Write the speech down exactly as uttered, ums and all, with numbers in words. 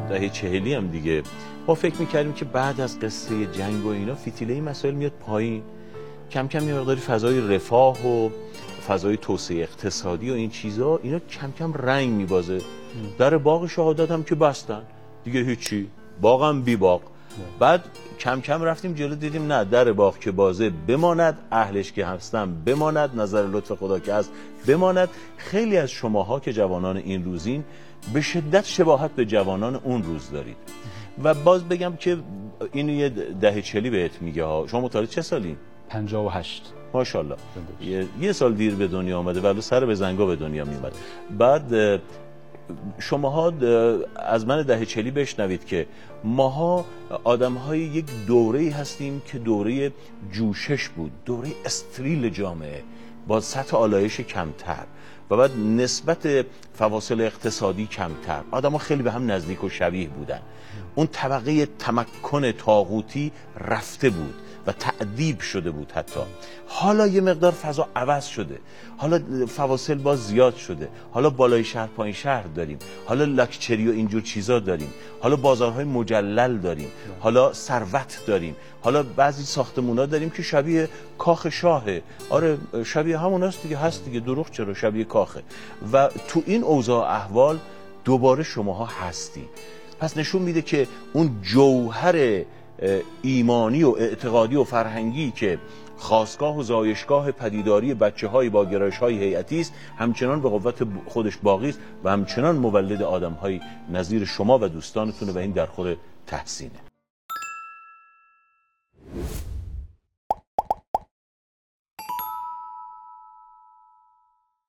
دهه چهلی هم دیگه ما فکر میکردیم که بعد از قصه جنگ و اینا فتیله این مسائل میاد پایین، کم کم یه مقداری فضای رفاه و فضای توسعه اقتصادی و این چیزا اینا کم کم رنگ میبازه. در باغ شهادت هم که بستن دیگه هیچی، باغم بی باغ. بعد کم کم رفتیم جلو دیدیم نه، در باغ که بازه بماند، اهلش که هستن بماند، نظر لطف خدا که هست بماند. خیلی از شماها که جوانان این روزین به شدت شباهت به جوانان اون روز دارید. و باز بگم که اینو یه دهه چلی بهت میگه ها. شما متولد چه سالین؟ پنجاه و هشت. ماشاءالله. یه،, یه سال دیر به دنیا آمده ولی سر به زنگا به دنیا میومد. بعد شماها از من دهه چلی بشنوید که ماها آدم‌های یک دوره‌ای هستیم که دوره جوشش بود، دوره استریل جامعه با سطح آلایش کمتر و بعد نسبت فواصل اقتصادی کمتر، آدم‌ها خیلی به هم نزدیک و شبیه بودن. اون طبقه تمکن طاغوتی رفته بود و تعذیب شده بود. حتی حالا یه مقدار فضا عوض شده، حالا فواصل باز زیاد شده، حالا بالای شهر پایین شهر داریم، حالا لاکچری و اینجور چیزا داریم، حالا بازارهای مجلل داریم، حالا ثروت داریم، حالا بعضی ساختمونا داریم که شبیه کاخ شاهه. آره شبیه هموناست دیگه، هست دیگه، دروغ چرا، شبیه کاخه. و تو این اوضاع احوال دوباره شماها هستی. پس نشون میده که اون جوهر ایمانی و اعتقادی و فرهنگی که خاستگاه و زایشگاه پدیداری بچه‌های با گرایش‌های هیئتی است همچنان به قوت خودش باقی است و همچنان مولد آدم‌های نظیر شما و دوستانتونه و این در خود تحسینه.